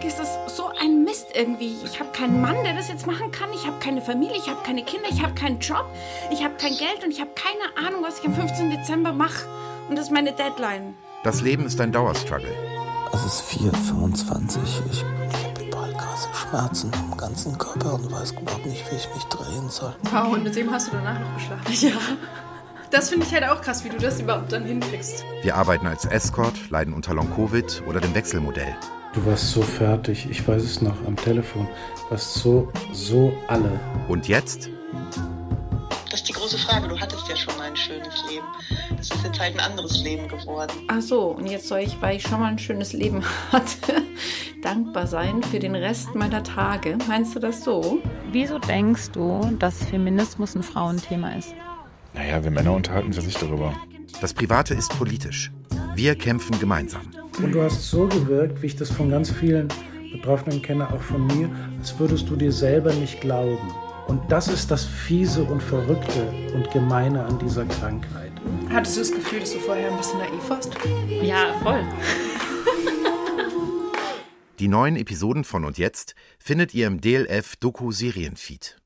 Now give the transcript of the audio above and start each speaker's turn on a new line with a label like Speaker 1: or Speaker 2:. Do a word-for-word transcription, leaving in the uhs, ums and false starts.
Speaker 1: Augenblick ist das so ein Mist irgendwie. Ich habe keinen Mann, der das jetzt machen kann. Ich habe keine Familie, ich habe keine Kinder, ich habe keinen Job. Ich habe kein Geld und ich habe keine Ahnung, was ich am fünfzehnten Dezember mache. Und das ist meine Deadline.
Speaker 2: Das Leben ist ein Dauerstruggle.
Speaker 3: Es ist vier Uhr fünfundzwanzig. Ich, ich habe überall krasse Schmerzen am ganzen Körper und weiß überhaupt nicht, wie ich mich drehen soll.
Speaker 4: Wow, und mit dem hast du danach noch geschlafen? Ja. Das finde ich halt auch krass, wie du das überhaupt dann hinkriegst.
Speaker 2: Wir arbeiten als Escort, leiden unter Long-Covid oder dem Wechselmodell.
Speaker 5: Du warst so fertig, ich weiß es noch, am Telefon. Du warst so, so alle.
Speaker 2: Und jetzt?
Speaker 6: Das ist die große Frage. Du hattest ja schon mal ein schönes Leben. Das ist jetzt halt ein anderes Leben geworden.
Speaker 1: Ach so, und jetzt soll ich, weil ich schon mal ein schönes Leben hatte, dankbar sein für den Rest meiner Tage. Meinst du das so?
Speaker 7: Wieso denkst du, dass Feminismus ein Frauenthema ist?
Speaker 8: Naja, wir Männer unterhalten sich nicht darüber.
Speaker 2: Das Private ist politisch. Wir kämpfen gemeinsam.
Speaker 5: Und du hast so gewirkt, wie ich das von ganz vielen Betroffenen kenne, auch von mir, als würdest du dir selber nicht glauben. Und das ist das Fiese und Verrückte und Gemeine an dieser Krankheit.
Speaker 4: Hattest du das Gefühl, dass du vorher ein bisschen naiv warst?
Speaker 7: Ja, voll.
Speaker 2: Die neuen Episoden von Und Jetzt findet ihr im D L F-Doku-Serienfeed.